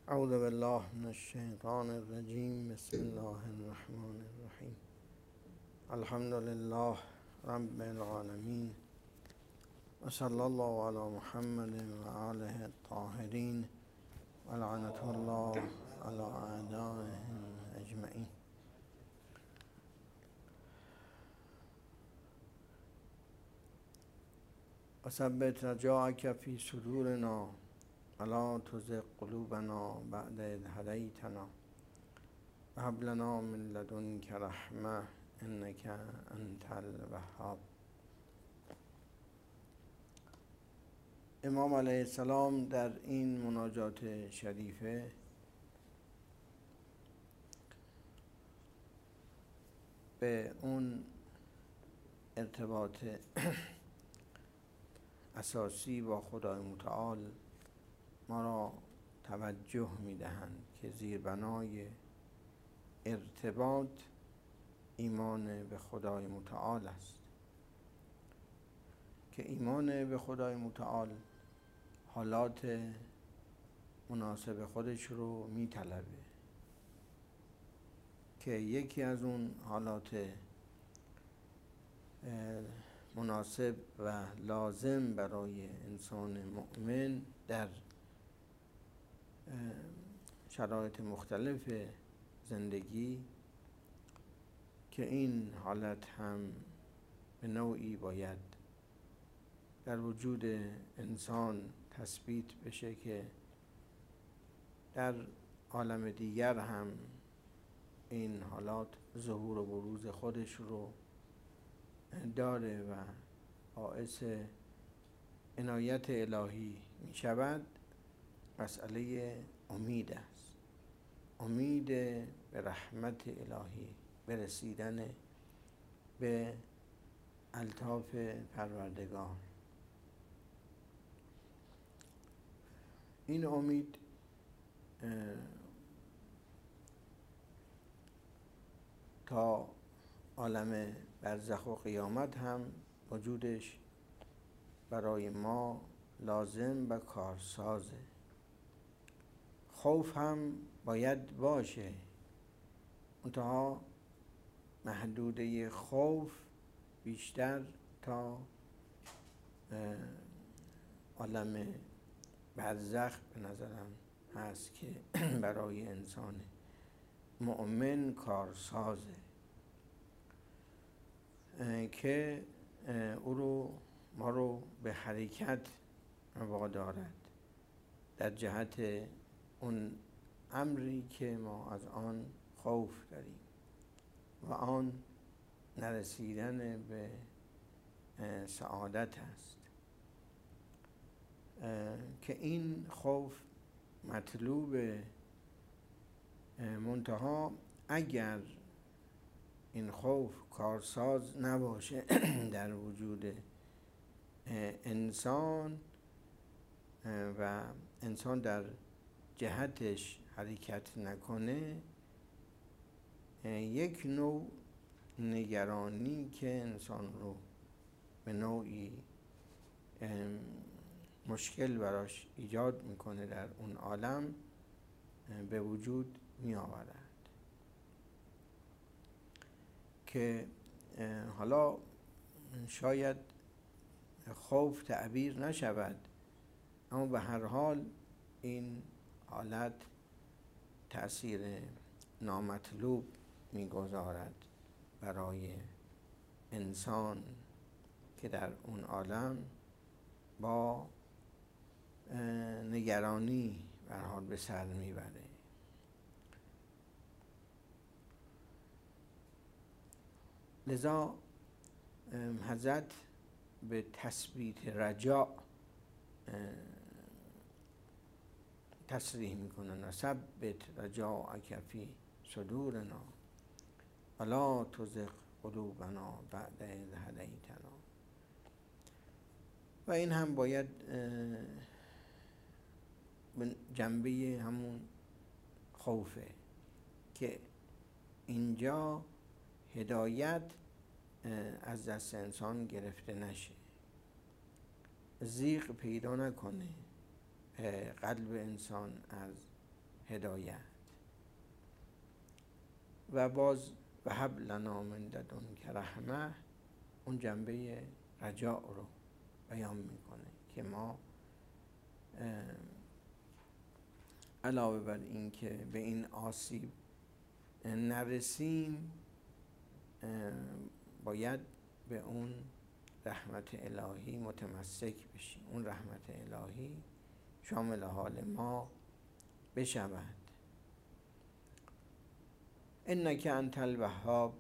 اعوذ بالله من الشیطان الرجیم. بسم الله الرحمن الرحیم. الحمد لله رب العالمین و صلی الله علی محمد و آله الطاهرین و لعنة الله علی اعدائهم اجمعین. و ثبت رجاءک فی صدورنا ولا تزغ قلوبنا بعد اذ هدیتنا و هب لنا من لدنک رحمة انک انت الوهاب. امام علیه السلام در این مناجات شریفه به اون ارتباط اساسی با خدای متعال ما را توجه می‌دهند که زیربنای ارتباط ایمان به خدای متعال است، که ایمان به خدای متعال حالات مناسب خودش رو می‌طلبه، که یکی از اون حالات مناسب و لازم برای انسان مؤمن در شرایط مختلف زندگی، که این حالت هم به نوعی باید در وجود انسان تثبیت بشه، که در عالم دیگر هم این حالات ظهور و بروز خودش رو داره و باعث عنایت الهی می شود. مسئله امید است، امید به رحمت الهی، به رسیدن به الطاف پروردگار. این امید تا عالم برزخ و قیامت هم وجودش برای ما لازم و کارسازه. خوف هم باید باشه، منتها محدوده خوف بیشتر تا عالم برزخ به نظرم هست که برای انسان مؤمن کارسازه، که ما رو به حرکت وادارد در جهت اون امری که ما از آن خوف داریم و آن نرسیدن به سعادت است، که این خوف مطلوب، منتها اگر این خوف کارساز نباشه در وجود انسان و انسان در جهتش حرکت نکنه، یک نوع نگرانی که انسان رو به نوعی مشکل براش ایجاد میکنه در اون عالم به وجود می آورد، که حالا شاید خوف تعبیر نشود، اما به هر حال این حالت تأثیر نامطلوب میگذارد برای انسان که در اون عالم با نگرانی به هر حال به سر میبره. لذا حضرت به تثبیت رجاء تصریح میکنن: و ثبت رجاءک فی صدورنا ولا تزغ قلوبنا بعد اذ هدیتنا. و این هم باید به جنبه همون خوفه، که اینجا هدایت از دست انسان گرفته نشه، زیغ پیدا نکنه قلب انسان از هدایت. و باز و هب لنا من لدنک رحمه اون جنبه رجاء رو بیان میکنه که ما علاوه بر این که به این آسیب نرسیم باید به اون رحمت الهی متمسک بشیم، اون رحمت الهی شامل حال ما بشود. انک انت الوهاب،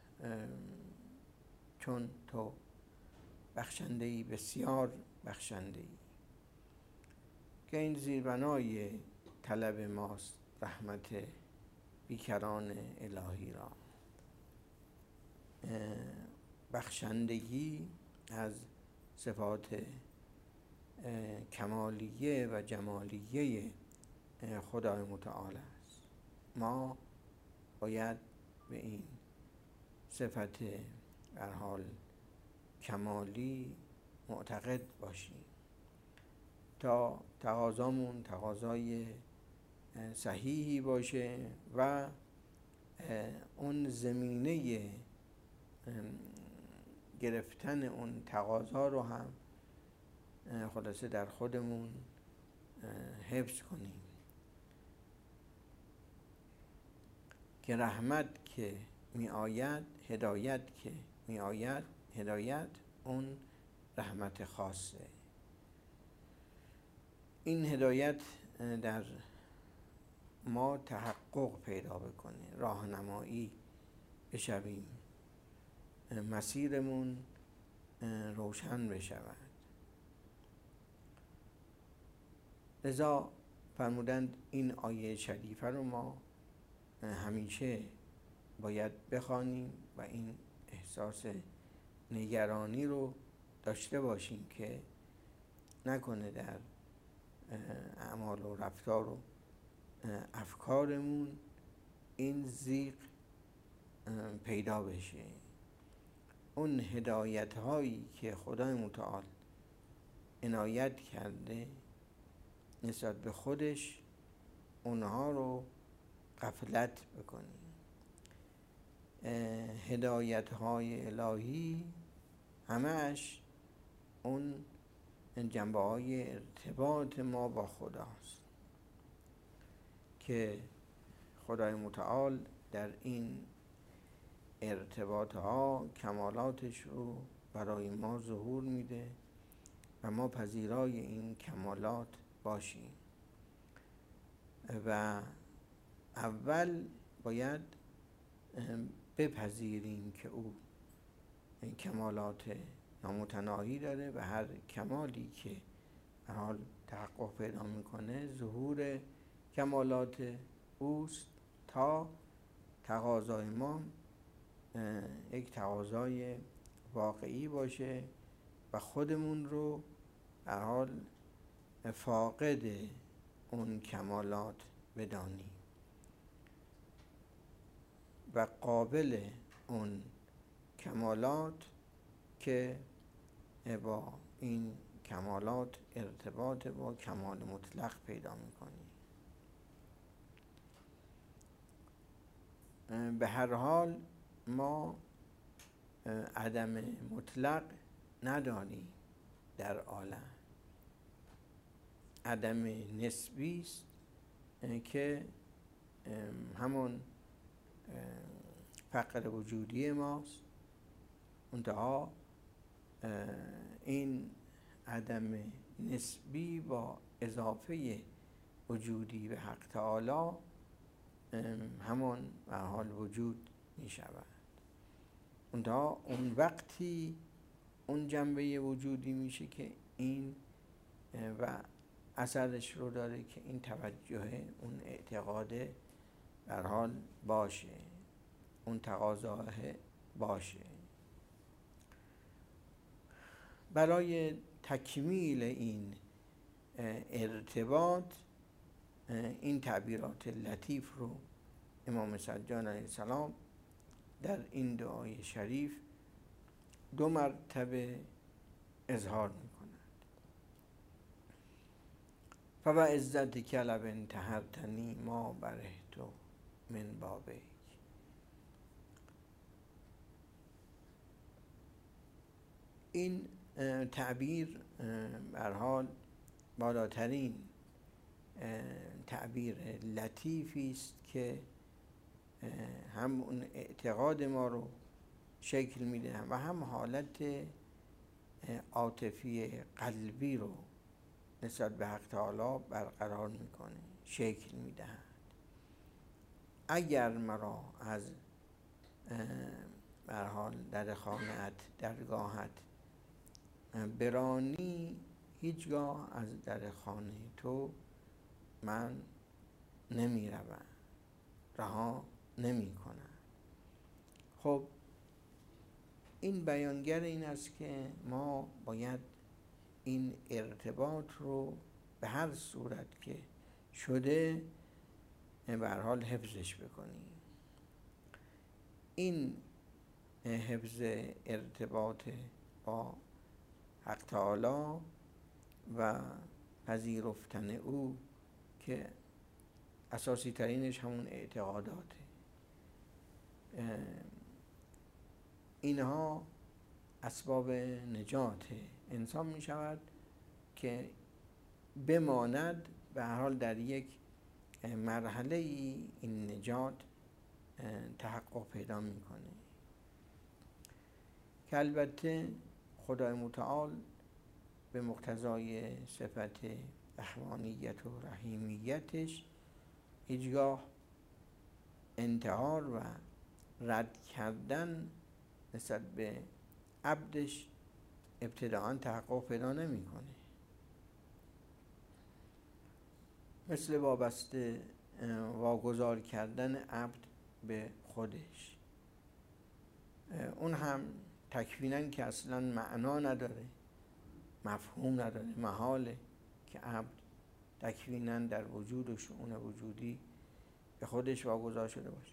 چون تو بخشنده‌ای، بسیار بخشنده‌ای، که این زیربنای طلب ماست، رحمت بیکران الهی را. بخشندگی از صفات کمالیه و جمالیه خدای متعال است. ما باید به این صفت در حال کمالی معتقد باشیم تا تقاضامون تقاضای صحیحی باشه و اون زمینه گرفتن اون تقاضا رو هم خلاصه در خودمون حفظ کنیم که رحمت که می آید، هدایت که می آید، هدایت اون رحمت خاصه. این هدایت در ما تحقق پیدا بکنه، راهنمایی بشویم، مسیرمون روشن بشود. لذا فرمودند این آیه شریفه رو ما همیشه باید بخوانیم و این احساس نگرانی رو داشته باشیم که نکنه در اعمال و رفتار و افکارمون این ضیق پیدا بشه. اون هدایت هایی که خدای متعال عنایت کرده نسبت به خودش، اونها رو غفلت بکنیم. هدایت های الهی همش اون جنبه های ارتباط ما با خداست که خدای متعال در این ارتباط ها کمالاتش رو برای ما ظهور میده و ما پذیرای این کمالات باشیم. و اول باید بپذیریم که او کمالات نامتناهی داره و هر کمالی که در حال تحقق پیدا میکنه ظهور کمالات اوست تا تقاضای ما یک تقاضای واقعی باشه و خودمون رو در حال فاقد اون کمالات بدانیم و قابل اون کمالات که با این کمالات ارتباط با کمال مطلق پیدا میکنیم. به هر حال ما عدم مطلق نداریم در عالم، عدم نسبی است که همون فقر وجودی ماست. منتها این عدم نسبی با اضافه وجودی به حق تعالی همون به حال وجود می شود. منتها اون وقتی اون جنبه وجودی میشه که این و اثرش رو داره که این توجه، اون اعتقاد در حال باشه، اون تقاضا باشه. برای تکمیل این ارتباط این تعبیرات لطیف رو امام سجاد علیه السلام در این دعای شریف 2 مرتبه اظهار می کند. و عزت کلب انتهرتنی ما برهت من بابک. این تعبیر به هر حال بالاترین تعبیر لطیفی است که هم اون اعتقاد ما رو شکل میده و هم حالت عاطفی قلبی رو نسبت به حق تعالی برقرار میکنه، شکل میدهد. اگر مرا از به هر حال در خانه‌ات، درگاهت برانی، هیچگاه از در خانه تو من نمی روم، رها نمی کنم. خب این بیانگر این است که ما باید این ارتباط رو به هر صورت که شده به هر حال حفظش بکنیم. این حفظ ارتباط با حق تعالی و پذیرفتن او که اساسی ترینش همون اعتقاداته، اینها اسباب نجات انسان می شود که بماند به هر حال در یک مرحله این نجات تحقق پیدا میکنه که البته خدای متعال به مقتضای صفت رحمانیت و رحیمیتش هیچگاه انتحار و رد کردن نسبت به عبدش ابتداعاً تحقق پیدا نمیکنه. مثل وابسته واگذار کردن عبد به خودش، اون هم تکویناً که اصلاً معنا نداره، مفهوم نداره، محاله که عبد تکویناً در وجود و شؤون وجودی به خودش واگذار شده باشه.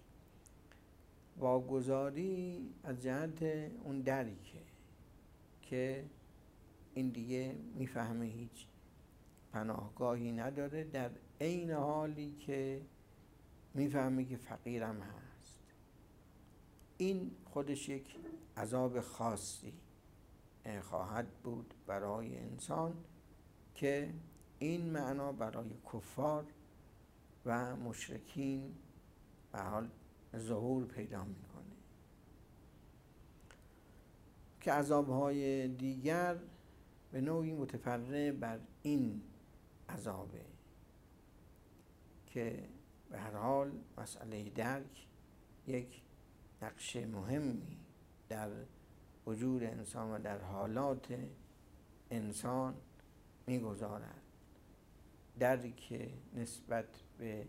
واگذاری از جهت اون درکه که این دیگه میفهمه هیچ پناهگاهی نداره، در عین حالی که میفهمه که فقیرم هست. این خودش یک عذاب خاصی خواهد بود برای انسان که این معنا برای کفار و مشرکین به حال ظهور پیدا میکنه که عذابهای دیگر به نوعی متفرع بر این عذابه که به هر حال مسئله درک یک نقش مهمی در وجود انسان و در حالات انسان میگذارد. درک نسبت به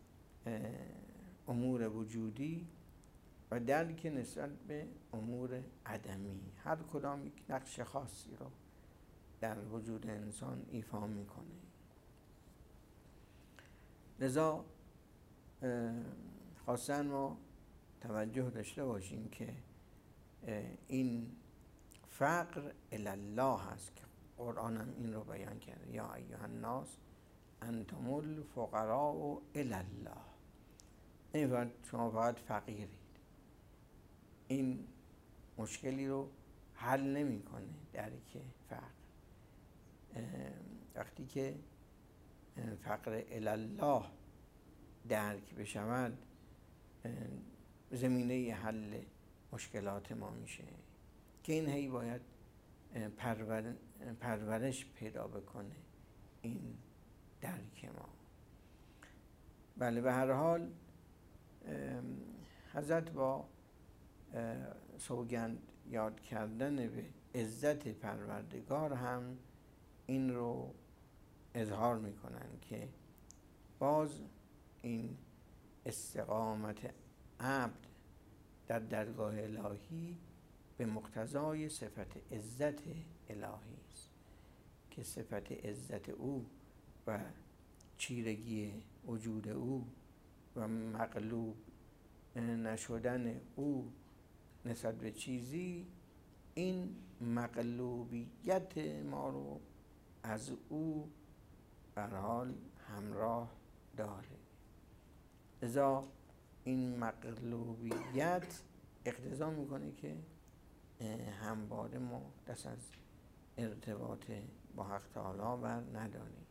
امور وجودی و درک نسبت به امور عدمی، هر کدام یک نقش خاصی رو در وجود انسان ایفا میکنه. لذا خواستن ما توجه داشته باشیم که این فقر الله هست که قرآن هم این رو بیان کرده، یا ایها الناس انتم الفقراء الله. نمی‌فرماید شما فقط فقیرید. این مشکلی رو حل نمی‌کنه درک فقر. وقتی که فقر الله درک بشود زمینه حل مشکلات ما میشه که این هی باید پرورش پیدا بکنه این درک ما. بله، به هر حال حضرت با سوگند یاد کردن به عزت پروردگار هم این رو اظهار میکنن که باز این استقامت عبد در درگاه الهی به مقتضای صفت عزت الهی است که صفت عزت او و چیرگی وجود او و مغلوب نشدن او نسبت به چیزی، این مغلوبیت ما رو از او به هر حال همراه داره. لذا این مغلوبیت اقتضا میکنه که همواره ما دست از ارتباط با حق تعالی بر نداریم.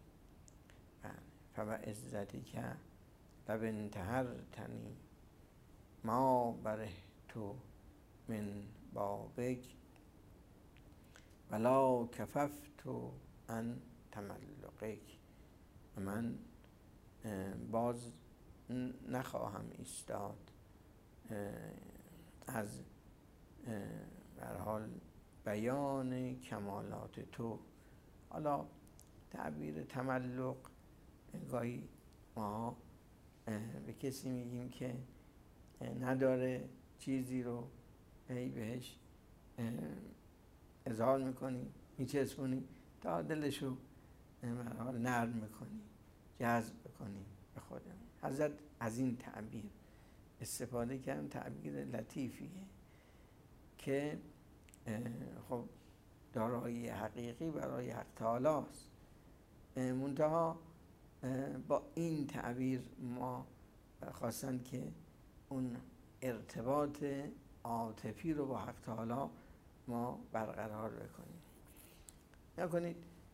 فبعزتی که لبنتهرتنی ما بره تو من بابک ولا کففت عن تملقک. من باز نخواهم ایستاد از به هر حال بیان کمالات تو. حالا تعبیر تملق گاهی ما به کسی میگیم که نداره چیزی رو بهش اظهار میکنیم، میچسبونیم تا دلشو نرم میکنیم، جذب کنیم به خودمون. حضرت از این تعبیر استفاده کردن، تعبیر لطیفیه که خب دارایی حقیقی برای حق تعالی است. منتها با این تعبیر ما خواستن که اون ارتباط عاطفی رو با حق تعالی ما برقرار بکنیم. نکنید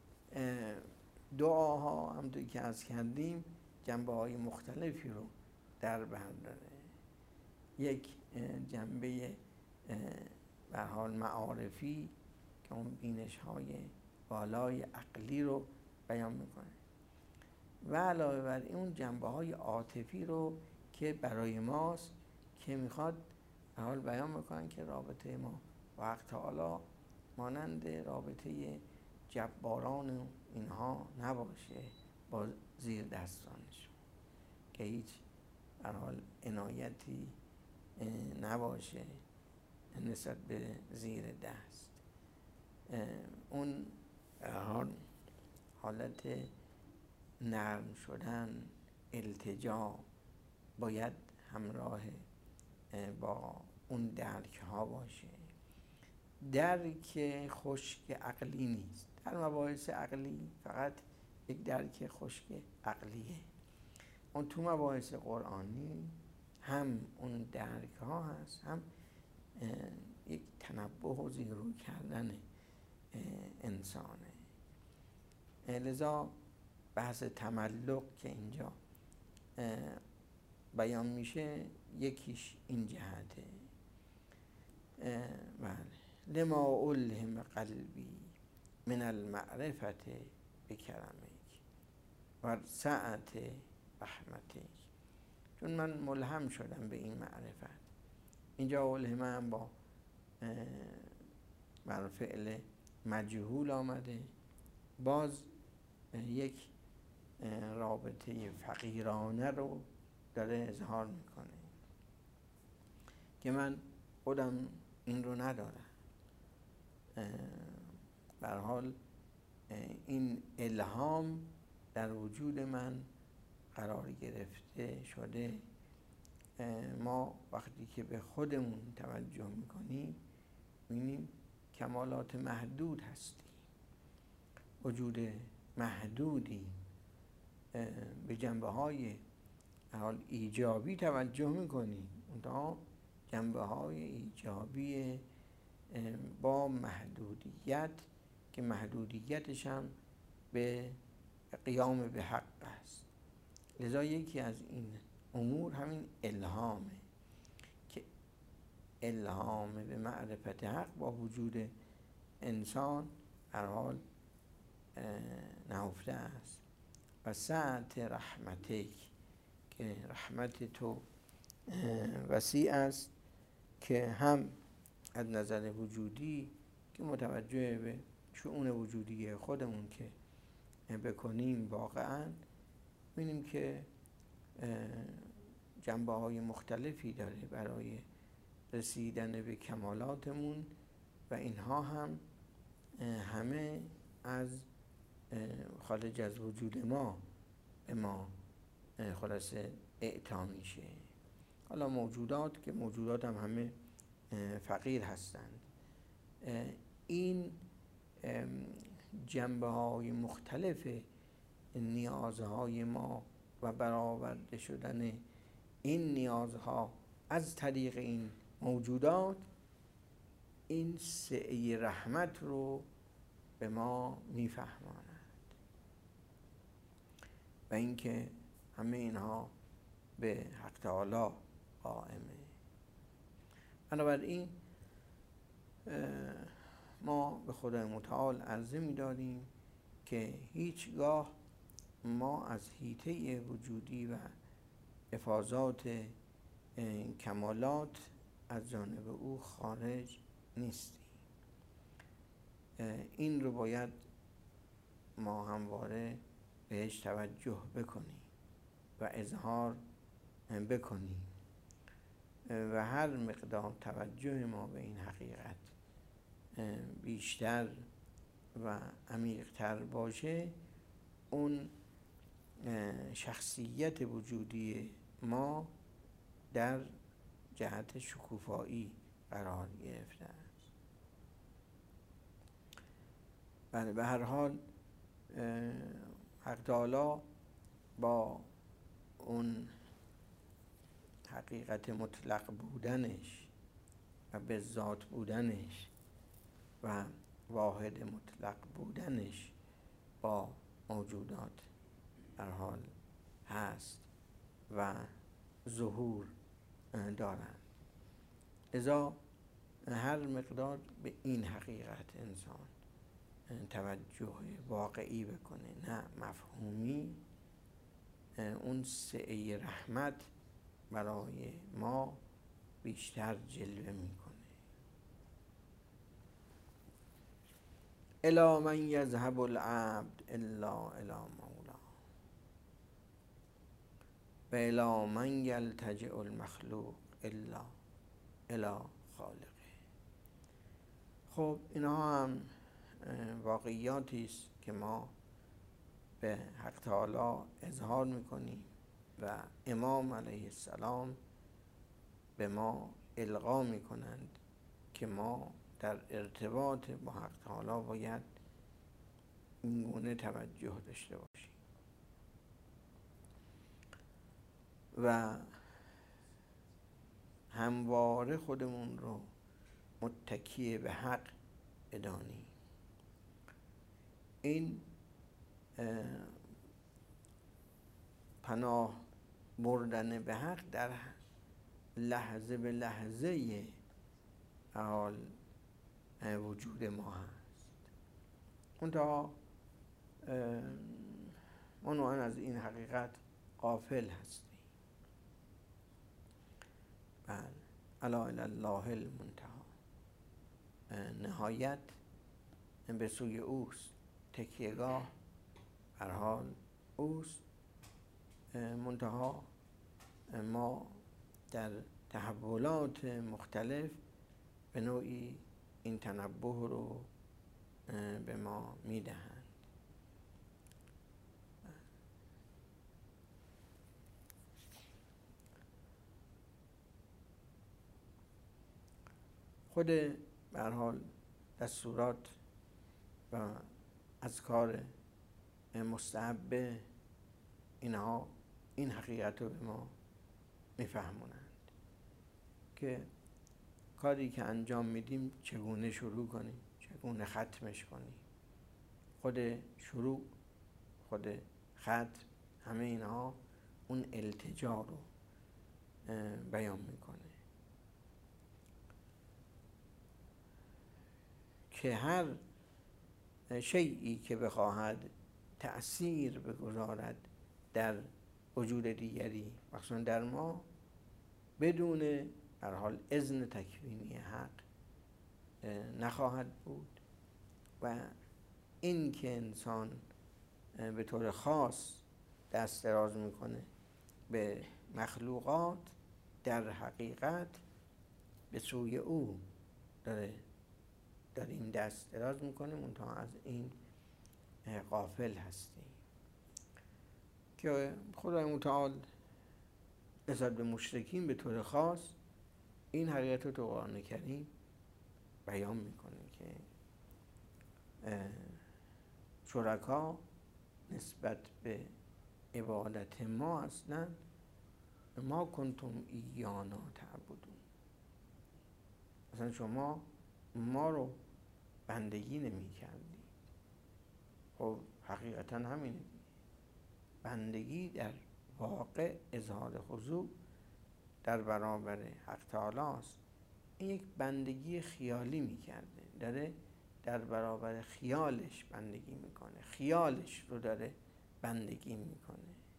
دعاها همونطور که عرض کردیم جنبه‌های مختلفی رو در بر داره. یک جنبه به هر حال معارفی که اون بینش‌های بالای عقلی رو بیان میکنه و علاوه بر اون جنبه‌های عاطفی رو که برای ماست که میخواد به حال بیان میکنن که رابطه ما با حق تعالی مانند رابطه جباران اینها نباشه با زیر دستانشون، که هیچ به حال عنایتی نباشه نسبت به زیر دست. اون به حال حالت نرم شدن، التجا باید همراه با اون درک ها باشه. درک خشک عقلی نیست. در مباحث عقلی فقط یک درک خشک عقلیه. اون تو مباحث قرآنی هم اون درک ها هست، هم یک تنبه و زیرو کردن انسانه. لذا بحث تملق که اینجا بیان میشه یکیش این جهته. بله. لما الهم قلبی من المعرفت بکرمک و سعت رحمتک. چون من ملهم شدم به این معرفت. اینجا الهم هم با بر فعل مجهول آمده، باز یک رابطه فقیرانه رو داره اظهار میکنه که من خودم این رو ندارم. به هر حال این الهام در وجود من قرار گرفته شده. ما وقتی که به خودمون توجه میکنیم میبینیم کمالات محدود هستیم، وجود محدودی، به جنبه های حال ایجابی توجه میکنیم، اونها جنبه های ایجابی با محدودیت که محدودیتش هم به قیام به حق است. لذا یکی از این امور همین الهامه که الهام به معرفت حق با وجود انسان هر حال نهفته است. و سعت رحمتک که رحمت تو وسیع است که هم از نظر وجودی که متوجه به شؤون وجودی خودمون که بکنیم واقعا ببینیم که جنبه های مختلفی داره برای رسیدن به کمالاتمون و اینها هم همه از خارج از وجود ما به ما خلاصه اعطا میشه. حالا موجودات که موجودات هم همه فقیر هستند. این جنبه های مختلف نیازهای ما و برآورده شدن این نیازها از طریق این موجودات، این سعه رحمت رو به ما میفهماند و اینکه همه اینها به حق تعالی قائمه. بنابراین ما به خدای متعال عرضه می‌داریم که هیچگاه ما از حیطه وجودی و افاضات کمالات از جانب او خارج نیستیم. این رو باید ما همواره بهش توجه بکنیم و اظهار بکنیم و هر مقدار توجه ما به این حقیقت بیشتر و عمیق‌تر باشه، اون شخصیت وجودی ما در جهت شکوفایی قرار گرفته است. بله، به هر حال حق تعالی با اون حقیقت مطلق بودنش و به ذات بودنش و واحد مطلق بودنش با موجودات در حال هست و ظهور دارند. لذا هر مقدار به این حقیقت انسان توجه واقعی بکنه، نه مفهومی، اون سعه رحمت برای ما بیشتر جلوه میکنه. الی من یذهب العبد الا الی مولا و الی من یلتجئ المخلوق الا الی خالقه. خب اینها هم واقعیاتی است که ما به حق تعالی اظهار میکنیم و امام علیه السلام به ما القا میکنند که ما در ارتباط با حق تعالی باید این گونه توجه داشته باشیم و همواره خودمون رو متکی به حق بدانیم. این پناه بردن به حق در لحظه به لحظه حال وجود ما هست. منتها ما از این حقیقت غافل هستیم. بله، الا الی الله المنتهی، نهایت به سوی اوست، تکیهگاه هر حال اوست. منتها ما در تحولات مختلف به نوعی این تنبه رو به ما میدهند. خود به هر حال دستورات و اذکار مستحب اینها این حقیقت رو به ما میفهمونند که کاری که انجام میدیم چگونه شروع کنیم، چگونه ختمش کنیم. خود شروع، خود ختم، همه اینها اون التجا رو بیان میکنه که هر شیئی که بخواهد تأثیر بگذارد در وجود دیگری، مخصوصا در ما، بدون هر حال اذن تکوینی حق نخواهد بود و این که انسان به طور خاص دست دراز میکنه به مخلوقات، در حقیقت به سوی او داریم دست دراز میکنیم، منتها از این غافل هستیم. که خدای متعال نسبت به مشرکین به طور خاص این حقیقت رو تو قرآن کریم بیان میکنه که شرکا نسبت به عبادت ما اصلا ما کنتم ایانا تعبدون. اصلا شما ما رو بندگی نمی کردی. خب حقیقتا همینه. بندگی در واقع اظهار خضوع در برابر حق تعالی است. این یک بندگی خیالی میکرده، داره در برابر خیالش بندگی میکنه، خیالش رو داره بندگی میکنه.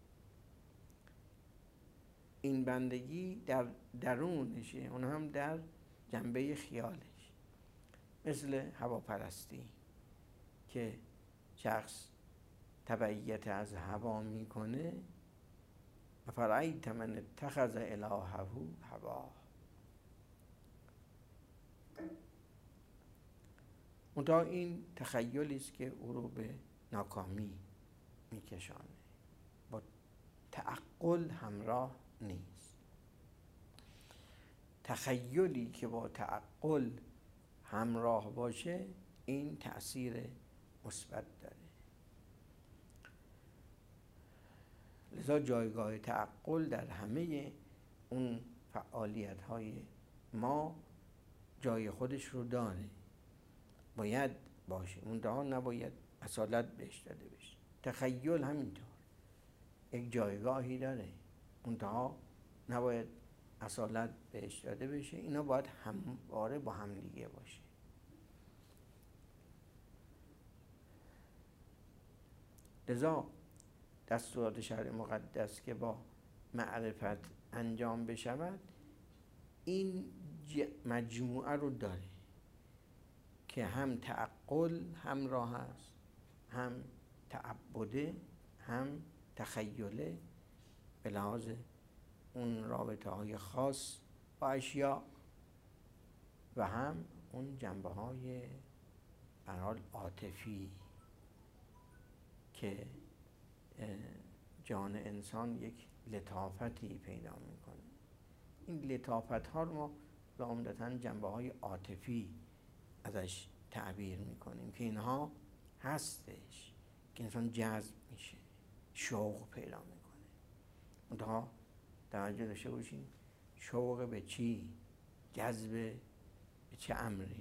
این بندگی در درونشه، اون هم در جنبه خیالش. مثل هواپرستی که شخص تبعیت از هوا میکنه، افرأیت من اتخذ الهه هواه. منتها این تخیلی است که او رو به ناکامی میکشانه، با تعقل همراه نیست. تخیلی که با تعقل همراه باشه این تأثیر مثبت داره. لذا جایگاه تعقل در همه اون فعالیت‌های ما جای خودش رو داره، باید باشه، منتها نباید اصالت بهش داده بشه. تخیل همینطور یک جایگاهی داره، منتها نباید اصالت بهش داده بشه. اینا باید همواره با هم دیگه باشه. لذا دستورات شرع مقدس که با معرفت انجام بشود این مجموعه رو داره که هم تعقل همراه است، هم تعبده، هم تخیله به لحاظ اون رابطه های خاص با اشیاء و هم اون جنبه های به هر حال عاطفی که جان انسان یک لطافتی پیدا میکنه. این لطافت ها رو ما عمدتاً جنبه های عاطفی ازش تعبیر میکنیم که اینها هستش که انسان جذب میشه، شوق پیدا میکنه. منتها توجه داشته باشین شوق به چی؟ جذب به چه امری؟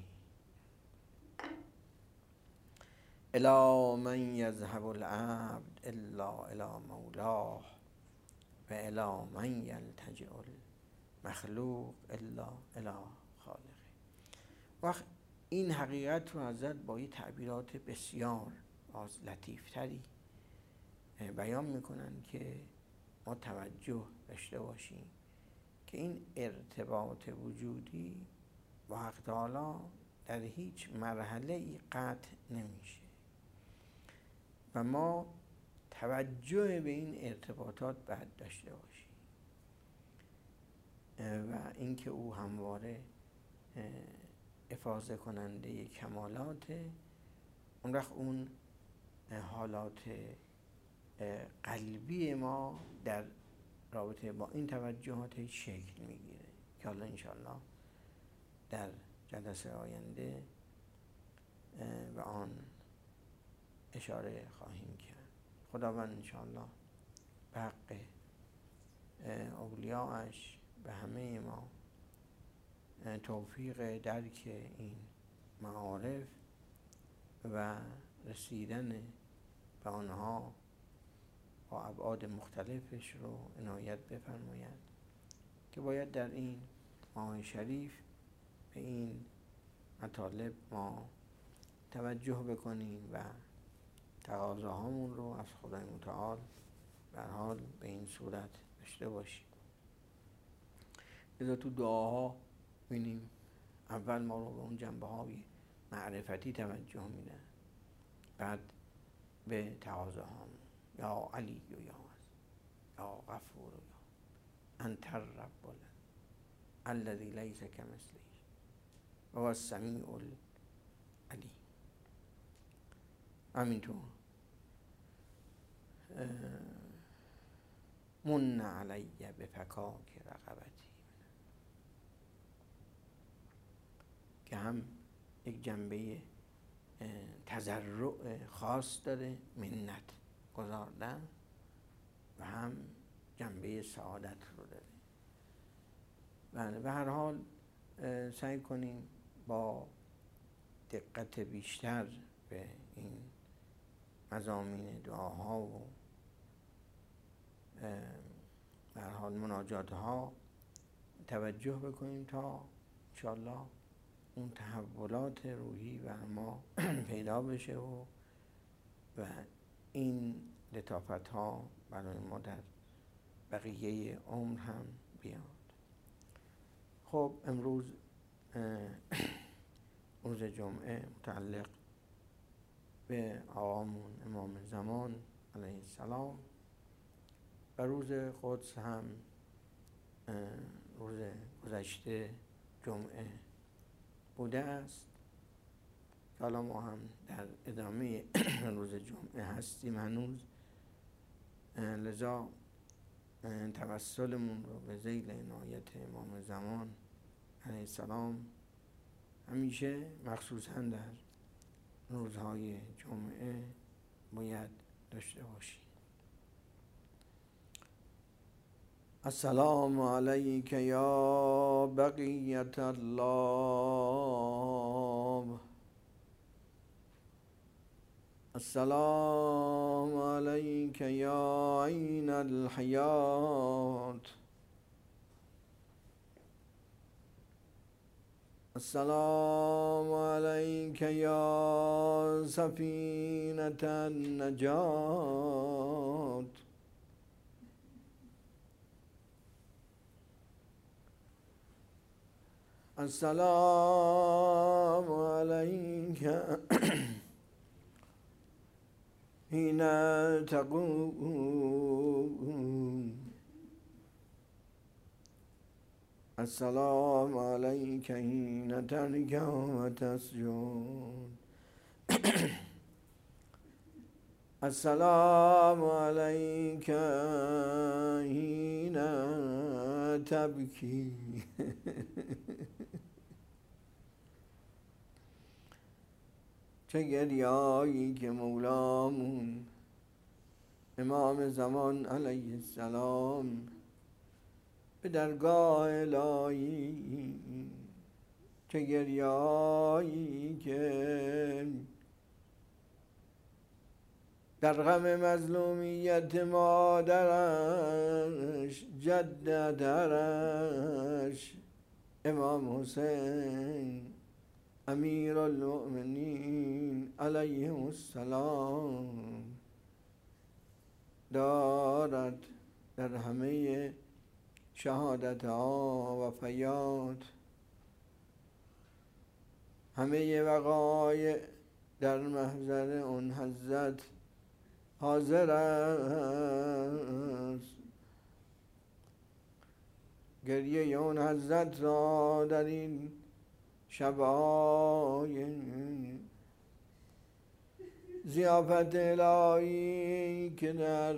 الی من یذهب العبد الا الی مولاه و الی من یلتجئ المخلوق الا الی خالقه. وقت این حقیقت رو حضرت با یه تعبیرات بسیار لطیفتری بیان میکنن که ما توجه داشته باشیم که این ارتباط وجودی با حق تعالی در هیچ مرحله ای قطع نمیشه و ما توجه به این ارتباطات باید داشته باشیم و اینکه او همواره افاضه کننده کمالات، اون وقت اون حالات قلبی ما در رابطه با این توجهات شکل میگیره که حالا انشاءالله در جلسه آینده به آن اشاره خواهیم کرد. خداوند انشاءالله به حق اولیاءش به همه ما توفیق درک این معارف و رسیدن به آنها با ابعاد مختلفش رو عنایت بفرماید که باید در این ماه شریف به این مطالب ما توجه بکنیم و تقاضاهامون رو از خدای متعال به هر حال به این صورت داشته باشیم. لذا تو دعاها بینیم اول ما رو به اون جنبه های معرفتی توجه میدن، بعد به تقاضاهامون یا علی و یا غفور و یا انت الرب الذی لیس کمثله و هو السمیع العلیم. همینطور من علی بفکاک رقبتی که هم یک جنبه تضرع خاص داره، منت گذاردن و هم جنبه سعادت رو داره. بله، به هر حال سعی کنیم با دقت بیشتر به این مضامین دعاها و به هر حال مناجات ها توجه بکنیم تا انشاءالله اون تحولات روحی بر ما پیدا بشه و این لطافت ها برای ما در بقیه عمر هم بیاد. خب امروز روز جمعه متعلق به آقامون امام زمان علیه السلام و روز قدس هم روز گذشته جمعه بوده است. حالا ما هم در ادامه روز جمعه هستیم هنوز، لذا توسلمون رو به ذیل عنایت امام زمان علیه السلام همیشه مخصوصا در روزهای جمعه باید داشته باشیم. السلام علیک یا بقیت الله، السلام علیک یا عین الحیات، السلام علیک یا سفینة النجات، السلام علیک حین تقوم، السلام علیک حین ترکع و تسجد، السلام علیک حین تبکی. چه گریایی که مولامون امام زمان علیه السلام به درگاه الهی، چه گریایی که در غم مظلومیت مادرش جدترش امام حسین امیر المؤمنین علیه السلام دارد در همه شهادت ها و وفیات، همه وقایع در محضر اون حضرت حاضر است. گریه اون حضرت را در این شبای ضیافت الهی که در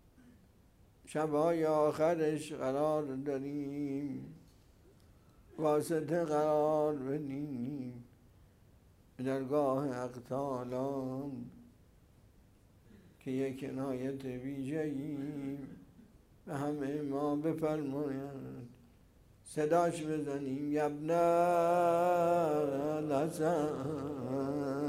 شبای آخرش قرار داریم واسطه قرار بدیم به درگاه اقتالان که یک عنایت ویژه‌ای به همه ما بفرماید. صداش بزنیم یبن الحسن